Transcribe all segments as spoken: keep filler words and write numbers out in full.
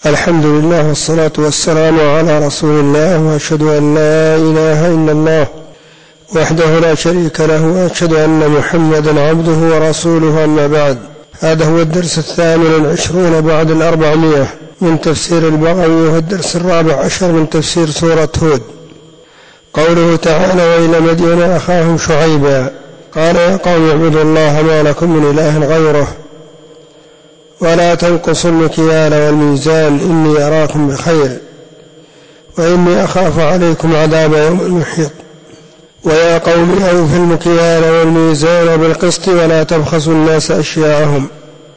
الحمد لله والصلاة والسلام على رسول الله، وأشهد أن لا إله إلا الله وحده لا شريك له، وأشهد أن محمدا عبده ورسوله. أما بعد، هذا هو الدرس الثامن والعشرون بعد الأربعمائة من تفسير البغوي، والدرس الرابع عشر من تفسير سورة هود. قوله تعالى: وإلى مدين أخاهم شعيبا قال يا قوم اعبدوا الله ما لكم من إله غيره ولا تنقصوا المكيال والميزان إني أراكم بخير وإني أخاف عليكم عذاب يوم محيط. ويا قوم أوفوا المكيال والميزان بالقسط ولا تبخسوا الناس أشياءهم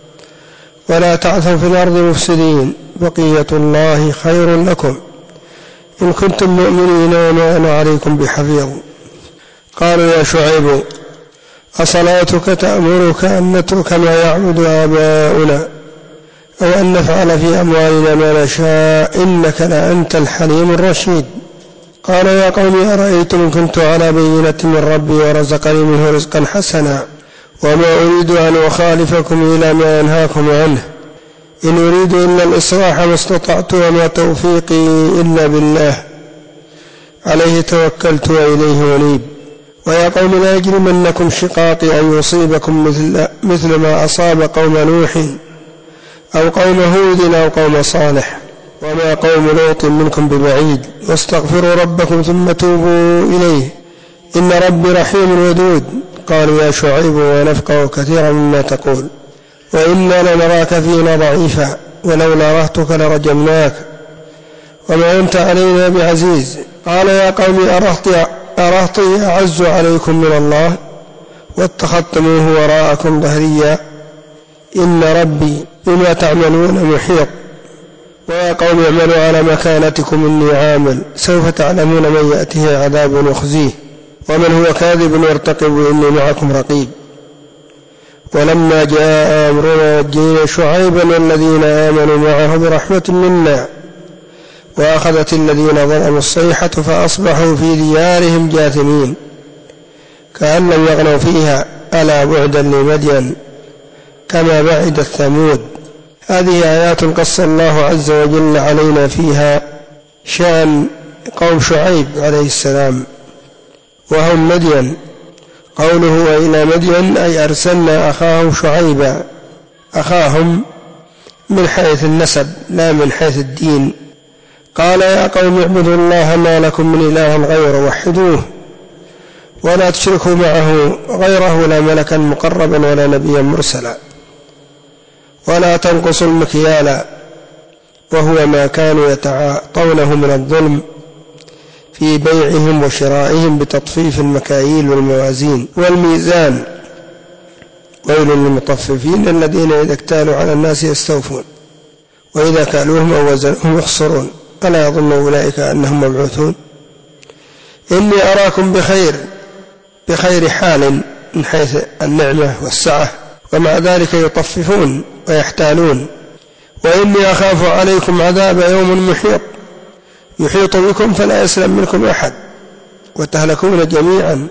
ولا تعثوا في الأرض مفسدين بقية الله خير لكم إن كنتم مؤمنين وما أنا عليكم بحفيظ. قالوا يا شعيب أصلاتك تأمرك أن نترك ما يعبد آباؤنا أو أن نفعل في أموالنا ما نشاء إنك لأنت الحليم الرشيد. قال يا قوم أرأيتم إن كنت على بينة من ربي ورزقني منه رزقا حسنا وما أريد أن أخالفكم إلى ما أنهاكم عنه إن أريد إلا الإصلاح ما استطعت وما توفيقي إلا بالله عليه توكلت وإليه أنيب. ويا قوم لا يجرمنكم شقاقي أن يصيبكم مثل, مثل ما أصاب قوم نوح أو قوم هود أو قوم صالح وما قوم لوط منكم ببعيد واستغفروا ربكم ثم توبوا إليه إن ربي رحيم ودود. قالوا يا شعيب ونفقه كثيرا مما تقول وإنا لنراك فينا ضعيفا ولولا رهتك لرجمناك وما أنت علينا بعزيز. قال يا قوم أرهطي أعز عليكم من الله واتخذتموه وراءكم ظهريا إن ربي بما تعملون محيط. ويا قوم اعملوا على مكانتكم إني عامل سوف تعلمون من يأتيه عذاب يخزيه ومن هو كاذب يرتقب إني معكم رقيب. ولما جاء أمرنا نجينا شعيبا والذين آمنوا معه برحمة منا وأخذت الذين ظلموا الصيحة فأصبحوا في ديارهم جاثمين كأن لم يغنوا فيها ألا بعدا لمدين كما بعد الثمود. هذه آيات قص الله عز وجل علينا فيها شأن قوم شعيب عليه السلام وهم مدين. قوله وإلى مدين أي أرسلنا أخاهم شعيبا، أخاهم من حيث النسب لا من حيث الدين. قال يا قوم اعبدوا الله ما لكم من إله غيره وحدوه ولا تشركوا معه غيره لا ملكا مقربا ولا نبيا مرسلا ولا تنقصوا المكيال وهو ما كانوا يتعاطونه من الظلم في بيعهم وشرائهم بتطفيف المكاييل والموازين والميزان ويل للمطففين الذين إذا اكتالوا على الناس يستوفون وإذا كالوهم أو وزنهم يخسرون ألا يظن أولئك أنهم مبعوثون. إني أراكم بخير بخير حال من حيث النعمة والسعة ومع ذلك يطففون ويحتالون. وإني أخاف عليكم عذاب يوم محيط يحيط بكم فلا يسلم منكم أحد وتهلكون جميعا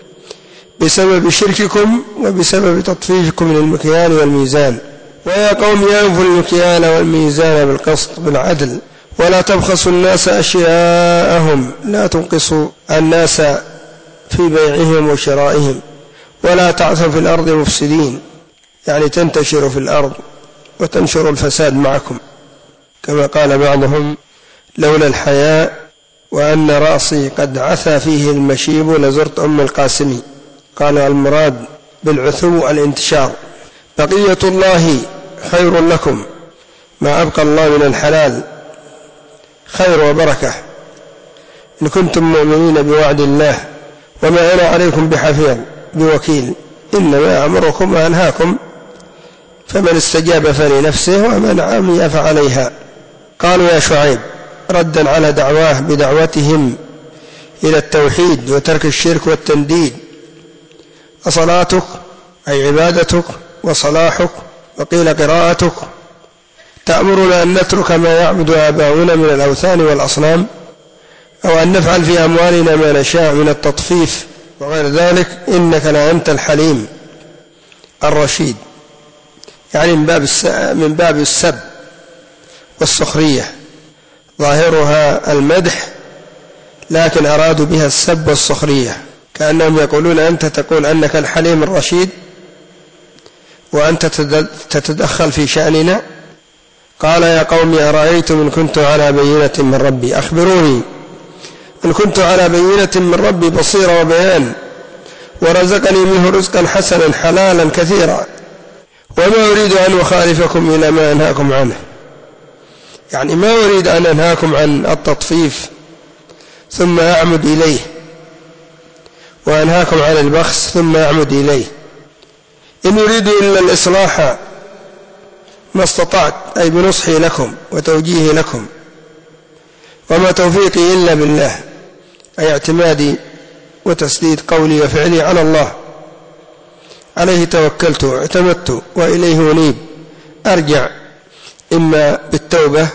بسبب شرككم وبسبب تطفيفكم للمكيال والميزان. ويا قوم أوفوا المكيال والميزان بالقسط بالعدل ولا تبخسوا الناس أشياءهم لا تنقصوا الناس في بيعهم وشرائهم ولا تعثوا في الأرض مفسدين يعني تنتشروا في الأرض وتنشروا الفساد معكم كما قال بعضهم لولا الحياء وأن رأسي قد عثى فيه المشيب لزرت أم القاسم. قال المراد بالعثو الانتشار. بقية الله خير لكم ما أبقى الله من الحلال خير وبركة إن كنتم مؤمنين بوعد الله وما أنا عليكم بحفيظ بوكيل إنما أمركم وأنهاكم فمن استجاب فلنفسه ومن عمي فعليها. قالوا يا شعيب ردا على دعواه بدعوتهم إلى التوحيد وترك الشرك والتنديد أصلاتك أي عبادتك وصلاحك وقيل قراءتك تأمرنا أن نترك ما يعبد آباؤنا من الأوثان والأصنام أو أن نفعل في أموالنا ما نشاء من التطفيف وغير ذلك إنك لأنت الحليم الرشيد يعني من باب من باب السب والسخرية، ظاهرها المدح لكن أرادوا بها السب والسخرية، كأنهم يقولون أنت تقول أنك الحليم الرشيد وأنت تتدخل في شأننا. قال يا قوم أرأيتم إن كنت على بينة من ربي، أخبروني إن كنت على بينة من ربي بصيرة وبيان ورزقني منه رزقا حسنا حلالا كثيرا وما أريد أن أخالفكم إلى ما أنهاكم عنه، يعني ما أريد أن أنهاكم عن التطفيف ثم أعمد إليه، وأنهاكم عن البخس ثم أعمد إليه، إن أريد إلا الإصلاح ما استطعت، أي بنصحي لكم وتوجيهي لكم، وما توفيقي إلا بالله، أي اعتمادي وتسديد قولي وفعلي على الله، عليه توكلت واعتمدت وإليه أنيب، أرجع إما بالتوبة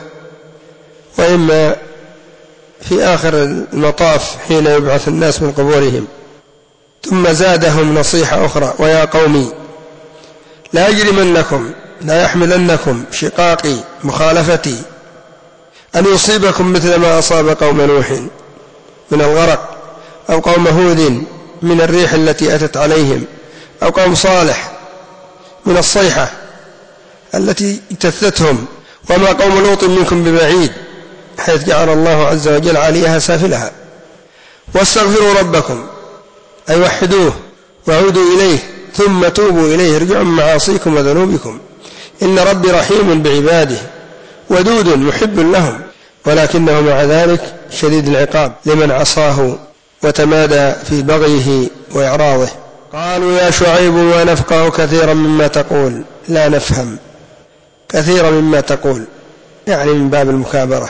وإما في آخر المطاف حين يبعث الناس من قبورهم. ثم زادهم نصيحة أخرى ويا قومي لا يجرمنكم لا يحملنكم شقاقي مخالفتي أن يصيبكم مثل ما أصاب قوم نوح من الغرق، أو قوم هود من الريح التي أتت عليهم، أو قوم صالح من الصيحة التي اجتثتهم، وما قوم لوط منكم ببعيد، حيث جعل الله عز وجل عليها سافلها. واستغفروا ربكم أي وحدوه وعودوا إليه ثم توبوا إليه، ارجعوا من معاصيكم وذنوبكم، إن ربي رحيم بعباده ودود محب لهم، ولكنه مع ذلك شديد العقاب لمن عصاه وتمادى في بغيه وإعراضه. قالوا يا شعيب ما نفقه كثيرا مما تقول، لا نفهم كثيرا مما تقول، يعني من باب المكابرة،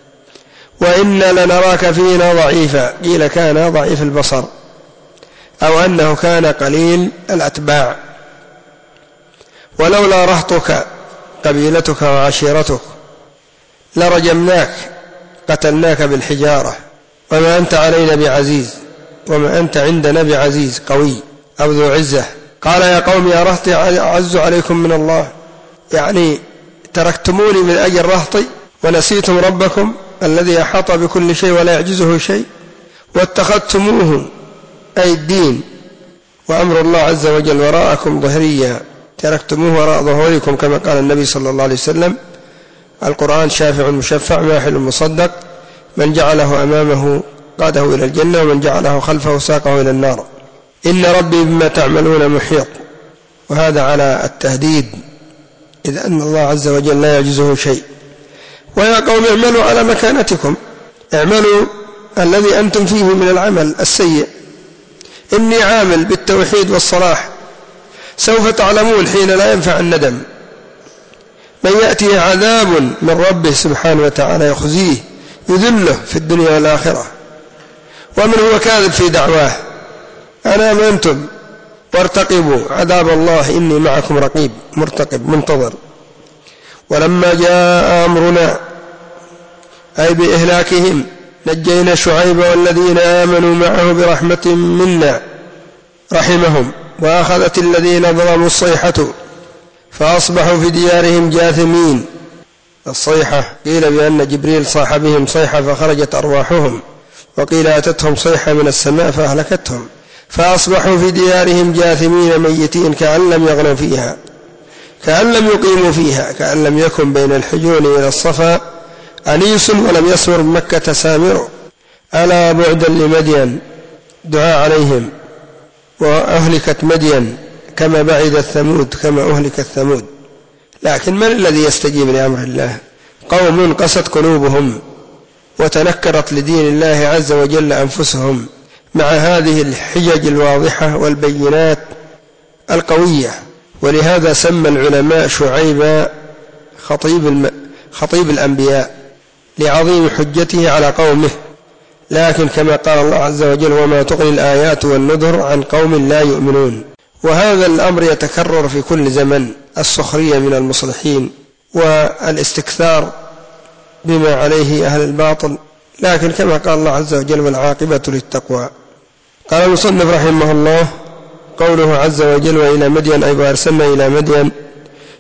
وإنا لنراك فينا ضعيفا، قيل كان ضعيف البصر أو أنه كان قليل الأتباع، ولولا رهطك قبيلتك وعشيرتك لرجمناك قتلناك بالحجارة، وما أنت علينا بعزيز، وما أنت عندنا بعزيز قوي أو ذو عزة. قال يا قوم يا رهطي أعز عليكم من الله، يعني تركتموني من أجل رهطي ونسيتم ربكم الذي أحاط بكل شيء ولا يعجزه شيء، واتخذتموه أي الدين وأمر الله عز وجل وراءكم ظهريا، تركتموه وراء ظهوركم، كما قال النبي صلى الله عليه وسلم القرآن شافع مشفع ماحل مصدق، من جعله أمامه قاده إلى الجنة ومن جعله خلفه ساقه إلى النار، إن ربي بما تعملون محيط. وهذا على التهديد، إذ أن الله عز وجل لا يعجزه شيء. ويا قوم اعملوا على مكانتكم، اعملوا الذي أنتم فيه من العمل السيء، إني عامل بالتوحيد والصلاح، سوف تعلمون حين لا ينفع الندم، من يأتي عذاب من ربه سبحانه وتعالى يخزيه يذله في الدنيا والآخرة، ومن هو كاذب في دعواه، أنا أمنتم وارتقبوا عذاب الله إني معكم رقيب مرتقب منتظر. ولما جاء أمرنا أي بإهلاكهم نجينا شعيب والذين آمنوا معه برحمة منا رحمهم، وأخذت الذين ظلموا الصيحة فأصبحوا في ديارهم جاثمين. الصيحة قيل بأن جبريل صاح بهم صيحة فخرجت أرواحهم، وقيل أتتهم صيحة من السماء فأهلكتهم، فأصبحوا في ديارهم جاثمين ميتين كأن لم يغنوا فيها، كأن لم يقيموا فيها، كأن لم يكن بين الحجون إلى الصفا أنيس ولم يسمر مكة سامر. ألا بعدا لمدين، دعاء عليهم، وأهلكت مدين كما بعد الثمود كما أهلك الثمود. لكن من الذي يستجيب لأمر الله؟ قوم قست قلوبهم وتنكرت لدين الله عز وجل أنفسهم مع هذه الحجج الواضحة والبينات القوية. ولهذا سمى العلماء شعيب خطيب, الم... خطيب الأنبياء لعظيم حجته على قومه، لكن كما قال الله عز وجل وما تغني الآيات والنذر عن قوم لا يؤمنون. وهذا الأمر يتكرر في كل زمن، السخرية من المصلحين والاستكثار بما عليه أهل الباطل، لكن كما قال الله عز وجل والعاقبة للتقوى. قال المصنف رحمه الله قوله عز وجل وإلى مدين أي وأرسلنا إلى مدين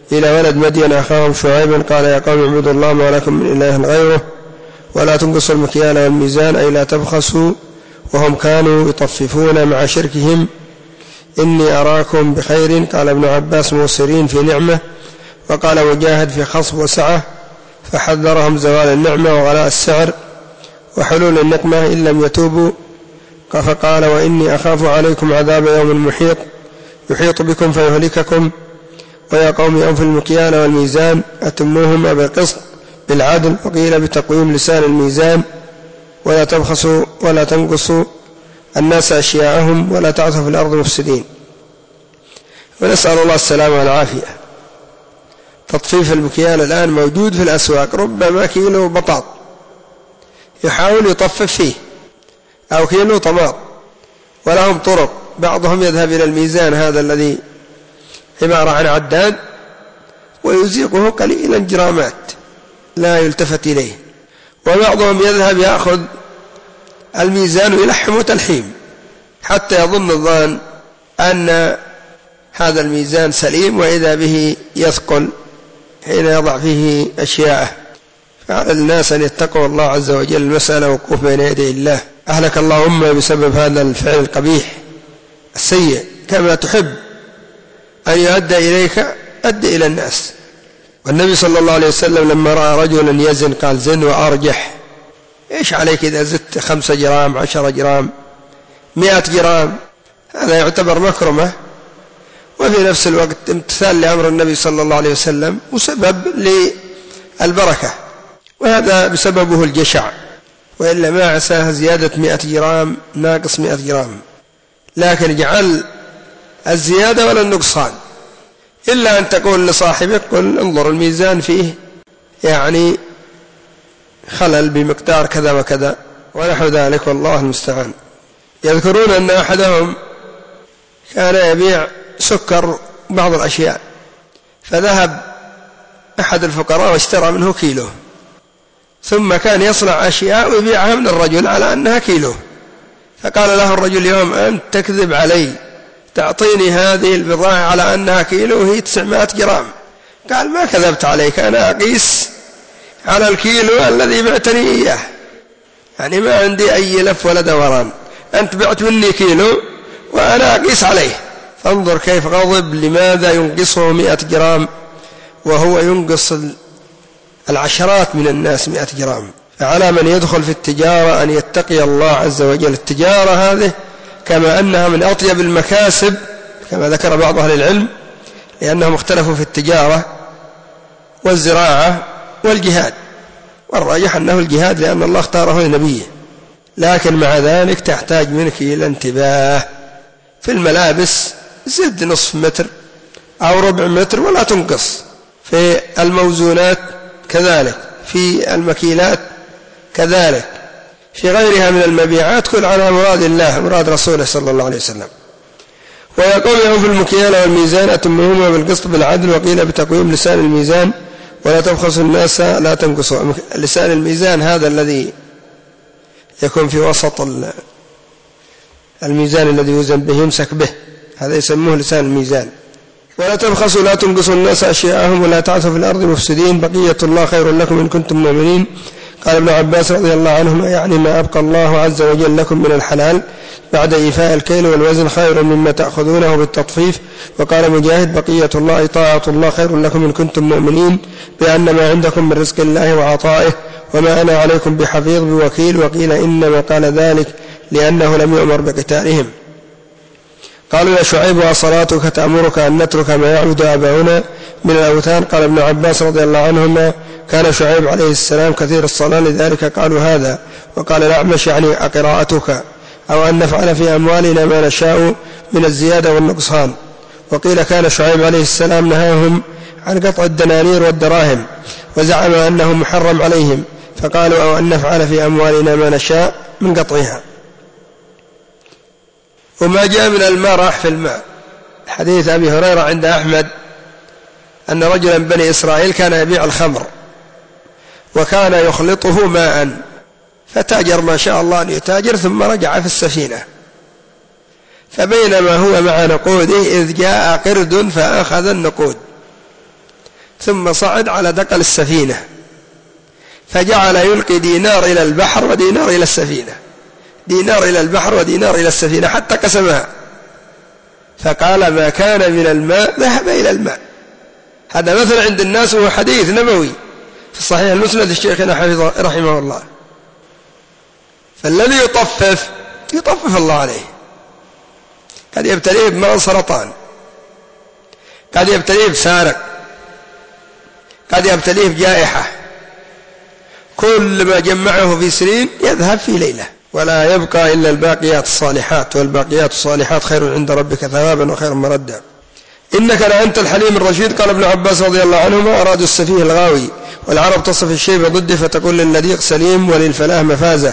إلى ولد مدين أخاهم شعيب قال يا قوم اعبدوا الله ما لكم من إله غيره ولا تنقصوا المكيال والميزان أي لا تبخسوا، وهم كانوا يطففون مع شركهم. إني أراكم بخير. قال ابن عباس موصرين في نعمة، وقال مجاهد في خصب وسعة، فحذرهم زوال النعمة وغلاء السعر وحلول النقمة إن لم يتوبوا. فقال وإني أخاف عليكم عذاب يوم محيط يحيط بكم فيهلككم. ويا قوم أوفوا المكيال والميزان أتموهما بالقسط بالعدل، وقيل بتقويم لسان الميزان، ولا تبخسوا ولا تنقصوا الناس أشياءهم ولا تعثوا في الأرض مفسدين. ونسأل الله السلامة والعافية. تطفيف المكيال الآن موجود في الأسواق، ربما كيلو بطاط يحاول يطفف فيه أو كيلو طماط، ولهم طرق. بعضهم يذهب إلى الميزان هذا الذي عبارة عن عداد ويزيقه قليلا جرامات لا يلتفت إليه، وبعضهم يذهب يأخذ الميزان ويلحم تلحيم حتى يظن الظان أن هذا الميزان سليم، وإذا به يثقل حين يضع فيه أشياءه. فعلى الناس أن يتقوا الله عز وجل. المسألة وقوف بين يدي الله. أهلك الله أمة بسبب هذا الفعل القبيح السيء. كما تحب أن يؤدى إليك أدى إلى الناس. والنبي صلى الله عليه وسلم لما رأى رجلا يزن قال زن وأرجح. إيش عليك إذا زدت خمسة جرام عشرة جرام مئة جرام؟ هذا يعتبر مكرمة، وفي نفس الوقت امتثال لأمر النبي صلى الله عليه وسلم وسبب للبركة، وهذا بسببه الجشع، وإلا ما عساها زيادة مئة جرام ناقص مئة جرام. لكن اجعل الزيادة ولا النقصان، إلا أن تقول لصاحبك قل انظر الميزان فيه يعني خلل بمقدار كذا وكذا ونحو ذلك، والله المستعان. يذكرون أن أحدهم كان يبيع سكر بعض الأشياء، فذهب أحد الفقراء واشترى منه كيلو، ثم كان يصنع أشياء ويبيعها من الرجل على أنها كيلو. فقال له الرجل اليوم أنت تكذب علي، تعطيني هذه البضاعة على أنها كيلو وهي تسعمائة جرام. قال ما كذبت عليك، أنا أقيس على الكيلو الذي بعتني إياه، يعني ما عندي أي لف ولا دوران، أنت بعت مني كيلو وأنا أقيس عليه. فانظر كيف غضب. لماذا ينقصه مئة جرام وهو ينقص العشرات من الناس مئة جرام؟ فعلى من يدخل في التجارة أن يتقي الله عز وجل. التجارة هذه كما أنها من أطيب المكاسب كما ذكر بعض أهل العلم، لأنهم اختلفوا في التجارة والزراعة والجهاد، والراجح أنه الجهاد لأن الله اختاره لنبيه. لكن مع ذلك تحتاج منك إلى انتباه. في الملابس زد نصف متر أو ربع متر ولا تنقص، في الموزونات كذلك، في المكيلات كذلك، في غيرها من المبيعات كل على مراد الله مراد رسوله صلى الله عليه وسلم. ويقول له في المكيال والميزان أتمهما بالقسط بالعدل، وقيل بتقويم لسان الميزان ولا تبخسوا الناس لا تنقصوا. لسان الميزان هذا الذي يكون في وسط الميزان الذي يوزن به يمسك به، هذا يسموه لسان الميزان. ولا تبخسوا لا تنقصوا الناس أشياءهم ولا تعثوا في الأرض مفسدين، بقية الله خير لكم إن كنتم مؤمنين. قال ابن عباس رضي الله عنهما يعني ما أبقى الله عز وجل لكم من الحلال بعد إيفاء الكيل والوزن خير مما تأخذونه بالتطفيف. وقال مجاهد بقية الله طاعة الله خير لكم إن كنتم مؤمنين، بأن ما عندكم من رزق الله وعطائه وما أنا عليكم بحفيظ بوكيل. وقيل إنما قال ذلك لأنه لم يؤمر بقتالهم. قالوا يا شعيب وصلاتك تأمرك أن نترك ما يعبد آباؤنا من الأوثان؟ قال ابن عباس رضي الله عنهما كان شعيب عليه السلام كثير الصلاة لذلك قالوا هذا. وقال الأعمش يعني قراءتك، أو أن نفعل في أموالنا ما نشاء من الزيادة والنقصان. وقيل كان شعيب عليه السلام نهاهم عن قطع الدنانير والدراهم وزعم أنه محرم عليهم، فقالوا أو أن نفعل في أموالنا ما نشاء من قطعها. وما جاء من المرح في الماء، حديث أبي هريرة عند أحمد أن رجلا بني إسرائيل كان يبيع الخمر وكان يخلطه ماء، فتاجر ما شاء الله أن يتاجر ثم رجع في السفينة، فبينما هو مع نقوده إذ جاء قرد فأخذ النقود ثم صعد على دقل السفينة فجعل يلقي دينار إلى البحر ودينار إلى السفينة، دينار إلى البحر ودينار إلى السفينة حتى قسمها، فقال ما كان من الماء ذهب إلى الماء. هذا مثل عند الناس وهو حديث نبوي في الصحيح المسند الشيخنا حفظه رحمه الله. فالذي يطفف يطفف الله عليه، قد يبتليه بمرض سرطان، قد يبتليه بسارق، قد يبتليه بجائحة، كل ما جمعه في سنين يذهب في ليلة، ولا يبقى إلا الباقيات الصالحات، والباقيات الصالحات خير عند ربك ثوابا وخير مردا. إنك لأنت الحليم الرشيد. قال ابن عباس رضي الله عنهما أرادوا السفيه الغاوي، والعرب تصف الشيء بضده فتقول للذيق سليم وللفلاح مفازة.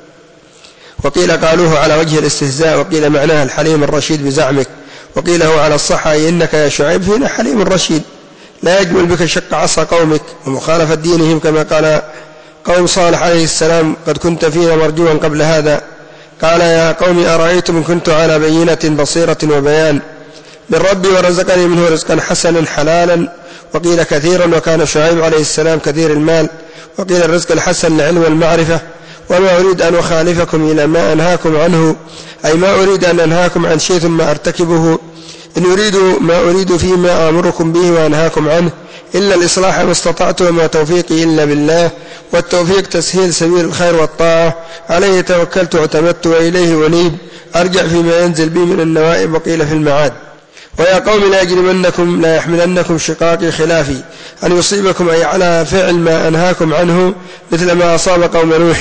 وقيل قالوه على وجه الاستهزاء، وقيل معناه الحليم الرشيد بزعمك، وقيل هو على الصحة إنك يا شعيب فينا حليم رشيد لا يجمل بك شق عصا قومك ومخالفة دينهم، كما قال قوم صالح عليه السلام قد كنت فينا مرجوا قبل هذا. قال يا قوم أرأيتم إن كنت على بينة بصيرة وبيان من ربي ورزقني منه رزقا حسنا حلالا، وقيل كثيرا، وكان شعيب عليه السلام كثير المال، وقيل الرزق الحسن لعلم المعرفة. وما أريد أن أخالفكم إلى ما أنهاكم عنه، أي ما أريد أن أنهاكم عن شيء ثم أرتكبه، إن أريد ما أريد فيما آمركم به وأنهاكم عنه إلا الإصلاح ما استطعت، وما توفيقي إلا بالله، والتوفيق تسهيل سبيل الخير والطاعة، عليه توكلت واعتمدت وإليه أنيب، أرجع فيما ينزل بي من النوائب، وقيل في المعاد. ويا قوم لا يجرمنكم لا يحملنكم شقاقي خلافي أن يصيبكم أي على فعل ما أنهاكم عنه مثل ما أصاب قوم نوح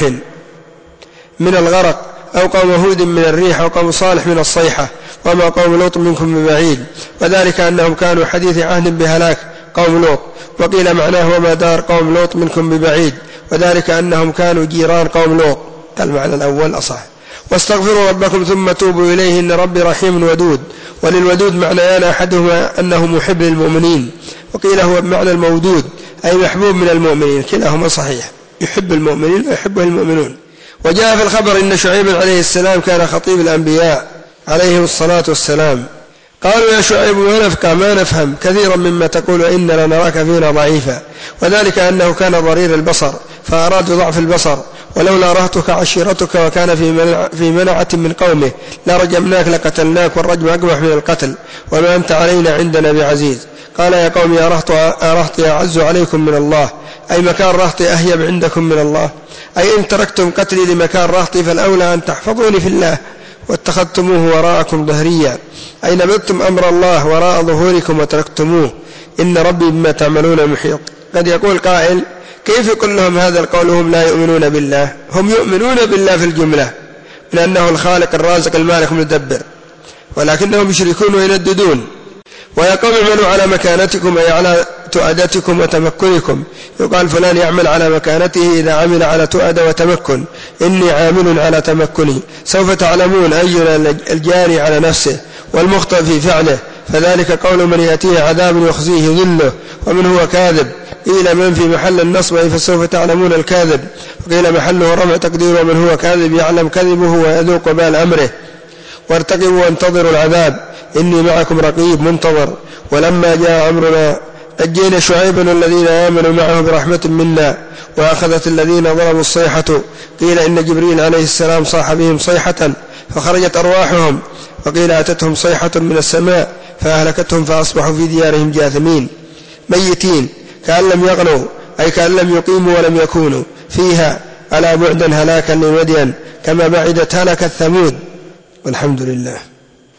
من الغرق، أو قوم هود من الريح، أو قوم صالح من الصيحة، وما قوم لوط منكم ببعيد، وذلك أنهم كانوا حديث عهد بهلاك قوم لوط. وقيل معناه وما دار قوم لوط منكم ببعيد، وذلك أنهم كانوا جيران قوم لوط، المعنى الأول أصح. واستغفروا ربكم ثم توبوا إليه إن ربي رحيم ودود. وللودود معنيان، أحدهما أنه محب للمؤمنين، وقيل هو بمعنى المودود أي محبوب من المؤمنين، كلاهما صحيح، يحب المؤمنين ويحبه المؤمنون. وجاء في الخبر إن شعيب عليه السلام كان خطيب الأنبياء عليهم الصلاة والسلام. قالوا يا شعيب ما نفقه ما نفهم كثيرا مما تقول إننا نراك فينا ضعيفا، وذلك أنه كان ضرير البصر فأراد ضعف البصر، ولولا رهتك عشيرتك وكان في منع في منعة من قومه لرجمناك لقتلناك، والرجم أقبح من القتل، وما أنت علينا عندنا بعزيز. قال يا قوم يا رهط أرهطي أعز عليكم من الله، أي مكان رهطي أهيب عندكم من الله، أي إن تركتم قتلي لمكان رهطي فالأولى أن تحفظوني في الله واتخذتموه وراءكم ظهريا، أي نبذتم أمر الله وراء ظهوركم وتركتموه، إن ربي بما تعملون محيط. قد يقول قائل كيف يقول لهم هذا القول وهم لا يؤمنون بالله؟ هم يؤمنون بالله في الجملة من أنه الخالق الرازق المالك المدبر، ولكنهم يشركون وينددون. ويا قوم اعملوا على مكانتكم أي على تؤدتكم وتمكنكم، يقال فلان يعمل على مكانته إذا عمل على تؤدة وتمكن، إني عامل على تمكني، سوف تعلمون أينا الجاري على نفسه والمخطئ في فعله، فذلك قول من يأتيه عذاب يخزيه ذله ومن هو كاذب. قيل من في محل النصب فسوف تعلمون الكاذب، وقيل محله رفع تقدير ومن هو كاذب يعلم كذبه ويذوق بال أمره. وارتقبوا وانتظروا العذاب إني معكم رقيب منتظر. ولما جاء أمرنا نجينا شعيبا والذين آمنوا معه برحمة منا، وأخذت الذين ظلموا الصيحة. قيل إن جبريل عليه السلام صاح بهم صيحة فخرجت أرواحهم، وقيل أتتهم صيحة من السماء فأهلكتهم فأصبحوا في ديارهم جاثمين ميتين كأن لم يغنوا، أي كأن لم يقيموا ولم يكونوا فيها، ألا بعدا هلاكا لمدين كما بعدت هلكت ثمود. والحمد لله.